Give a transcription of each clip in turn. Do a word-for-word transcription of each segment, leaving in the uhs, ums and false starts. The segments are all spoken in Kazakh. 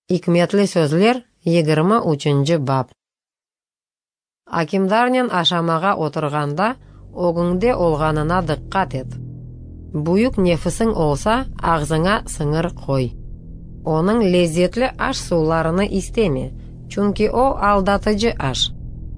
Икметли сөзлер егерме үченче бап. Акимдарнен ашамага отырганда огыңде олганына дыккат ет. Буюк нефисең олса, агзыңа сыңыр кой. Оның леззетле аш сууларыны истеме, чунки о алдатыcı аш.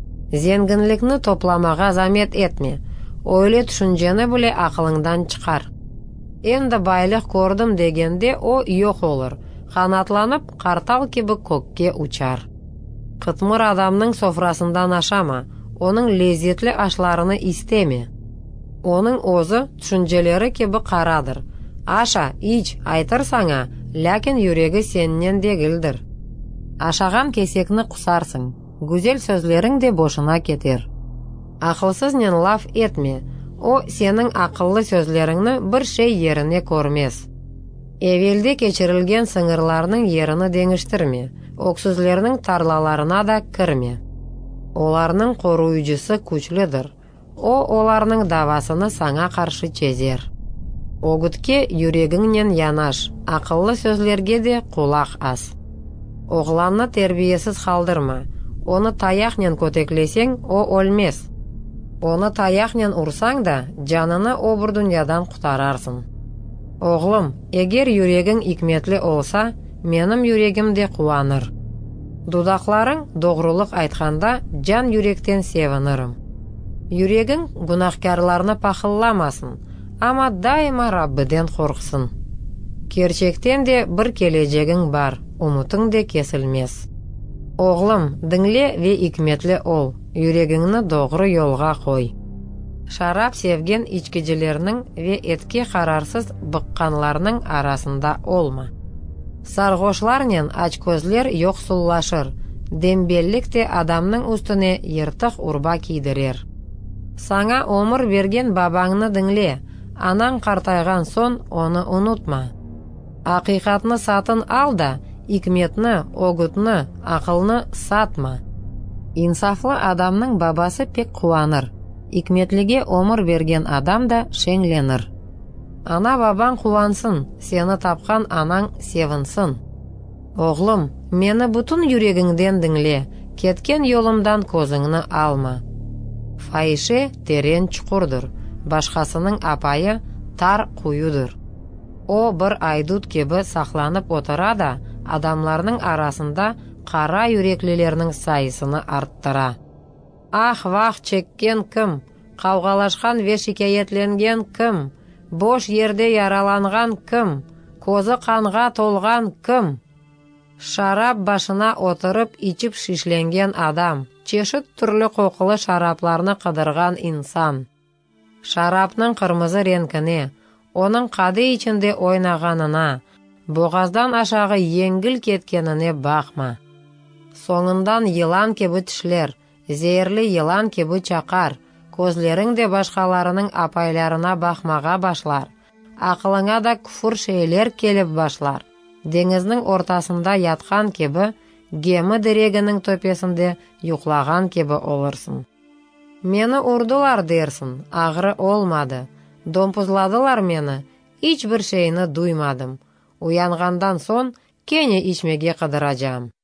Зеңгинликни топламага замет этме, ойлы түшүнжени биле акылыңдан чыкар. Энди байлык көрдүм дегенде о жок болор. Канатланып, картал кеби көкке учар. Кытмыр адамның софрасындан ашама, оның леззетлі ашларыны истеме. Оның озы түшүнжелери кеби карадыр. Аша, ич, айтыр саңа, ләкин юреги сеннен дегилдир. Ашаган кесекни кусарсың, гүзел сөзлерің де бошына кетер. Акылсызнен лаф этме, о сенің акыллы сөзлеріңни бір шей ерине көрмес. Эвелде кечирилген сыңырларның ерини деңиштирме, өксүзлернің тарлаларына да кирме. Оларның коруучусу күчлүдүр. О оларның давасыны саңа каршы чезер. Огутке юрегиңнен янаш, акыллы сөзлерге де кулак ас. Огланны тербиесиз калдырма. Оны таякнен көтеклесең, о өлмес. Оны таякнен урсаң да, жаныны обур дуньядан кутарарсың. Оглым, эгер юрегиң икметли олса, меним юрегим де кубаныр. Дудакларың догрулук айтканда, жан юректен севинирим. Юрегиң гунахкарларны пахылламасын, ама дайыма Раббиден корксун. Керчектен де бір кележегиң бар, умутуң де кесилмес. Оглым, дыңле ве икметли ол, юрегиңни догру жолга кой. Шарап севген ичкижилернің ве этке карарсыз быкканларның арасында олма. Саргошларнен ачкөзлер йоксуллашыр, дембеллик те адамның үстүнө йыртык урба кийдирер. Саңа омур берген бабаңны дыңле, анаң картайган сон оны унутма. Акыйкатны сатын ал да, икметни, огутны, акылны сатма. Инсафлы адамның бабасы пек кубаныр. Икметлиге омур берген адам да шеңленир. Ана бабаң кубансын, сени тапкан анаң севинсин. Оглум, мени бутун юрегиңден дыңле, кеткен жолумдан көзүңнү алма. Файше терен чукурдур, башкасынын апайы тар куюдур. О бір айдут кеби сакланып отура да, адамларның арасында кара юреклилернин сайысыны арттыра. Ах-вах чеккен кім, кавгалашкан ве шикаятленген кім, бош ерде яраланган кім, көзі канга толган кім. Шарап башына отырып ичип шишленген адам, чешит түрлі кокулы шарапларны кыдырган инсан. Шарапның кырмызы реңкине, оның кады ичинде ойнаганына, боғаздан ашагы еңгил кеткенине бакма. Соңундан йылан кеби тишлер, зehirli yılan кеби чакар, көзлерің де башкаларының апайларына бакмага башлар. Акылыңа да күфүр шейлер келип башлар. Деңизнин ортасында яткан кеби, геми дерегинин төпесинде юклаган кеби олорсун. Мени урдулар дерсин, агыры олмады. Домпузладылар мени, ич бир шейни дуймадым. Уянгандан сон кене ичмеге кыдыражам.